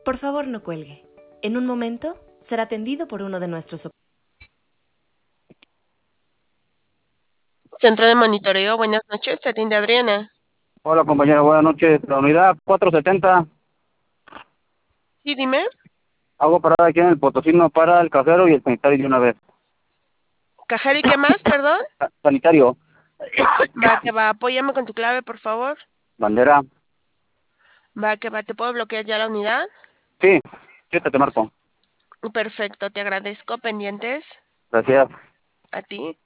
Por favor, no cuelgue. En un momento será atendido por uno de nuestros. Centro de monitoreo, buenas noches, te atiende Adriana. Hola compañero, buenas noches. La unidad 470, Sí, dime. hago parada aquí en el Potosino para el cajero y el sanitario de una vez. ¿Cajero y qué más, perdón? Sanitario, Que va, apóyame con tu clave, por favor. bandera. Que va, ¿te puedo bloquear ya la unidad? Sí, sí, te marco. Perfecto, te agradezco, pendientes. Gracias. A ti.